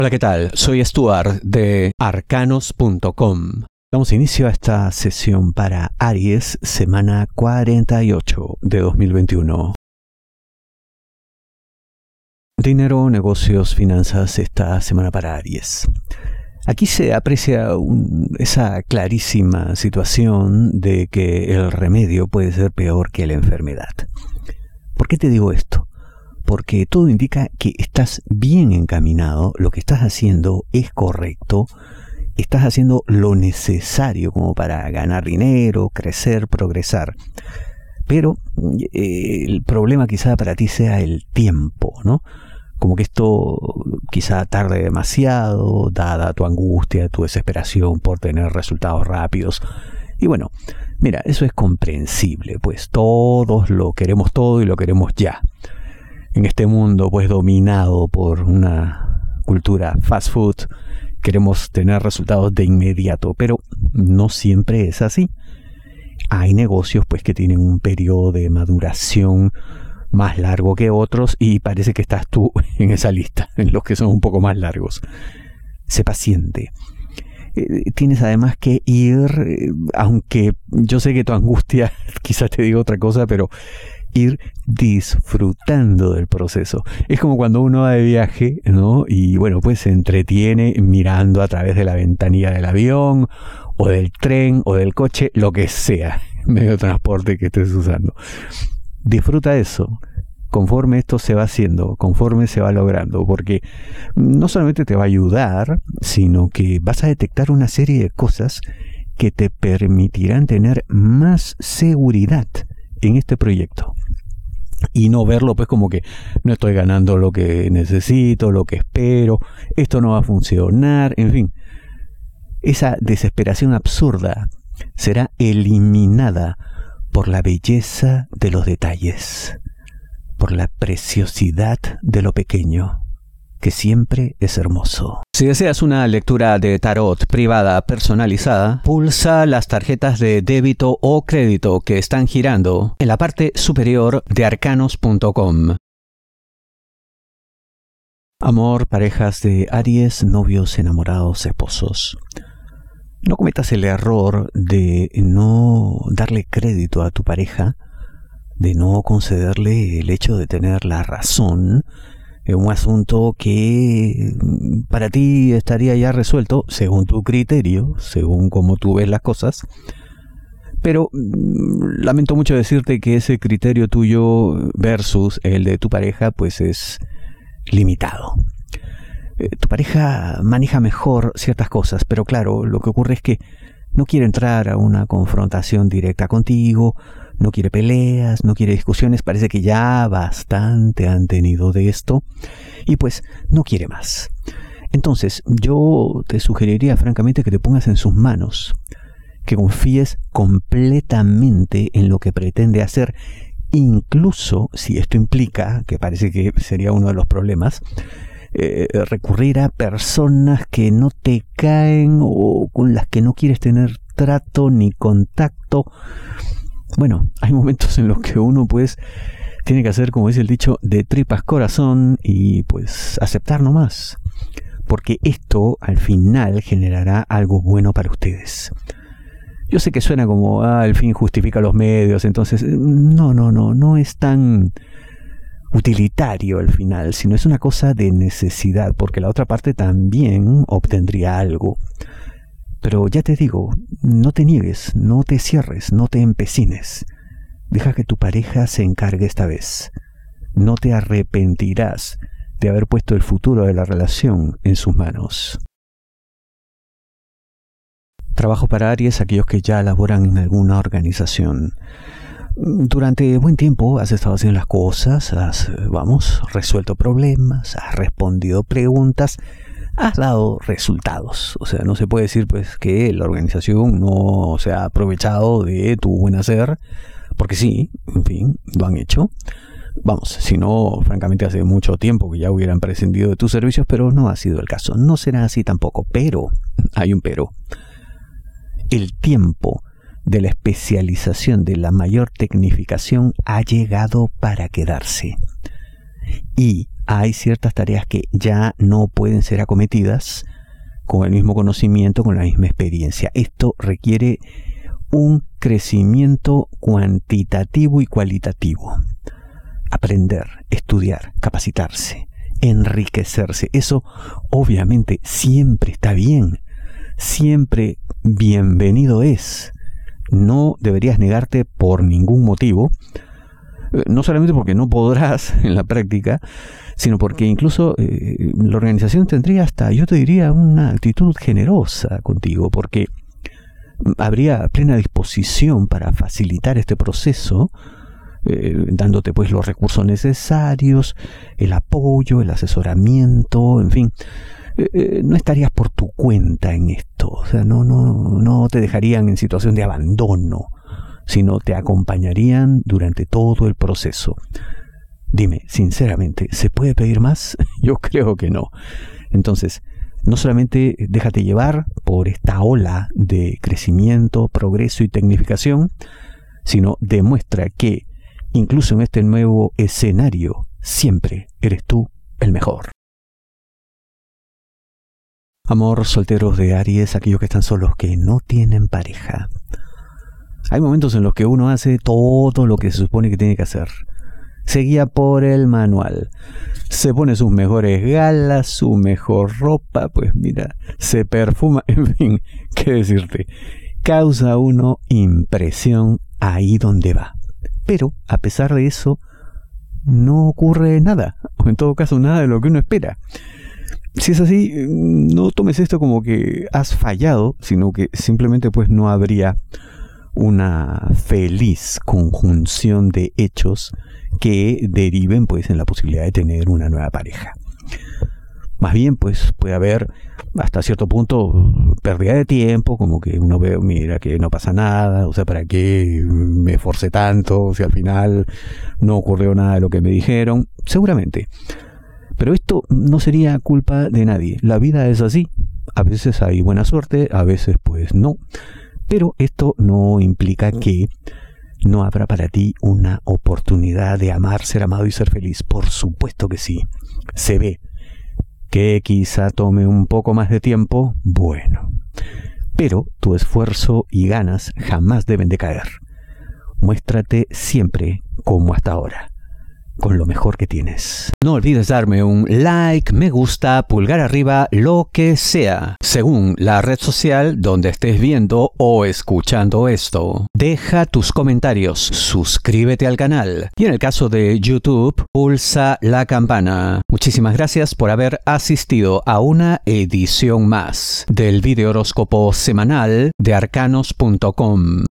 Hola, ¿qué tal? Soy Stuart de arcanos.com. Damos inicio a esta sesión para Aries, semana 48 de 2021. Dinero, negocios, finanzas, esta semana para Aries. Aquí se aprecia esa clarísima situación de que el remedio puede ser peor que la enfermedad. ¿Por qué te digo esto? Porque todo indica que estás bien encaminado, lo que estás haciendo es correcto, estás haciendo lo necesario como para ganar dinero, crecer, progresar. Pero el problema quizá para ti sea el tiempo, ¿no? Como que esto quizá tarde demasiado, dada tu angustia, tu desesperación por tener resultados rápidos. Y bueno, mira, eso es comprensible, pues todos lo queremos todo y lo queremos ya. En este mundo pues dominado por una cultura fast food, queremos tener resultados de inmediato, pero no siempre es así. Hay negocios pues que tienen un periodo de maduración más largo que otros y parece que estás tú en esa lista, en los que son un poco más largos. Sé paciente. Tienes además que ir, aunque yo sé que tu angustia quizás te diga otra cosa, pero ir disfrutando del proceso. Es como cuando uno va de viaje, ¿no? Y bueno, pues se entretiene mirando a través de la ventanilla del avión, o del tren, o del coche, lo que sea, medio de transporte que estés usando. Disfruta eso, conforme esto se va haciendo, conforme se va logrando, porque no solamente te va a ayudar, sino que vas a detectar una serie de cosas que te permitirán tener más seguridad en este proyecto. Y no verlo pues como que no estoy ganando lo que necesito, lo que espero, esto no va a funcionar, en fin. Esa desesperación absurda será eliminada por la belleza de los detalles, por la preciosidad de lo pequeño, que siempre es hermoso. Si deseas una lectura de tarot privada personalizada, pulsa las tarjetas de débito o crédito que están girando en la parte superior de arcanos.com. Amor, parejas de Aries, novios, enamorados, esposos. No cometas el error de no darle crédito a tu pareja, de no concederle el hecho de tener la razón en un asunto que para ti estaría ya resuelto según tu criterio, según cómo tú ves las cosas. Pero lamento mucho decirte que ese criterio tuyo versus el de tu pareja pues es limitado. Tu pareja maneja mejor ciertas cosas, pero claro, lo que ocurre es que no quiere entrar a una confrontación directa contigo, no quiere peleas, no quiere discusiones, parece que ya bastante han tenido de esto y pues no quiere más. Entonces yo te sugeriría francamente que te pongas en sus manos, que confíes completamente en lo que pretende hacer, incluso si esto implica, que parece que sería uno de los problemas, recurrir a personas que no te caen o con las que no quieres tener trato ni contacto. Bueno, hay momentos en los que uno pues tiene que hacer, como dice el dicho, de tripas corazón y pues aceptar nomás, porque esto al final generará algo bueno para ustedes. Yo sé que suena como, el fin justifica los medios, entonces no es tan utilitario al final, sino es una cosa de necesidad, porque la otra parte también obtendría algo. Pero ya te digo, no te niegues, no te cierres, no te empecines. Deja que tu pareja se encargue esta vez. No te arrepentirás de haber puesto el futuro de la relación en sus manos. Trabajo para Aries, aquellos que ya laboran en alguna organización. Durante buen tiempo has estado haciendo las cosas, has resuelto problemas, has respondido preguntas, has dado resultados. O sea, no se puede decir pues que la organización no se ha aprovechado de tu buen hacer, porque sí, en fin, lo han hecho. Si no, francamente hace mucho tiempo que ya hubieran prescindido de tus servicios, pero no ha sido el caso. No será así tampoco, pero, hay un pero. El tiempo de la especialización, de la mayor tecnificación, ha llegado para quedarse. Y hay ciertas tareas que ya no pueden ser acometidas con el mismo conocimiento, con la misma experiencia. Esto requiere un crecimiento cuantitativo y cualitativo. Aprender, estudiar, capacitarse, enriquecerse. Eso obviamente siempre está bien, siempre bienvenido es. No deberías negarte por ningún motivo, no solamente porque no podrás en la práctica, sino porque incluso la organización tendría hasta, yo te diría, una actitud generosa contigo, porque habría plena disposición para facilitar este proceso, dándote pues los recursos necesarios, el apoyo, el asesoramiento, en fin. No estarías por tu cuenta en esto, o sea, no te dejarían en situación de abandono, sino te acompañarían durante todo el proceso. Dime, sinceramente, ¿se puede pedir más? Yo creo que no. Entonces, no solamente déjate llevar por esta ola de crecimiento, progreso y tecnificación, sino demuestra que, incluso en este nuevo escenario, siempre eres tú el mejor. Amor, solteros de Aries, aquellos que están solos, que no tienen pareja. Hay momentos en los que uno hace todo lo que se supone que tiene que hacer. Se guía por el manual. Se pone sus mejores galas, su mejor ropa, pues mira, se perfuma, en fin, ¿qué decirte? Causa uno impresión ahí donde va. Pero, a pesar de eso, no ocurre nada, o en todo caso nada de lo que uno espera. Si es así, no tomes esto como que has fallado, sino que simplemente pues no habría una feliz conjunción de hechos que deriven pues en la posibilidad de tener una nueva pareja. Más bien pues puede haber hasta cierto punto pérdida de tiempo, como que uno ve, mira que no pasa nada, o sea, ¿para qué me esforcé tanto si al final no ocurrió nada de lo que me dijeron? Seguramente. Pero esto no sería culpa de nadie. La vida es así. A veces hay buena suerte, a veces pues no. Pero esto no implica que no habrá para ti una oportunidad de amar, ser amado y ser feliz. Por supuesto que sí. Se ve que quizá tome un poco más de tiempo. Bueno. Pero tu esfuerzo y ganas jamás deben de caer. Muéstrate siempre como hasta ahora, con lo mejor que tienes. No olvides darme un like, me gusta, pulgar arriba, lo que sea, según la red social donde estés viendo o escuchando esto. Deja tus comentarios, suscríbete al canal y en el caso de YouTube, pulsa la campana. Muchísimas gracias por haber asistido a una edición más del video horóscopo semanal de arcanos.com.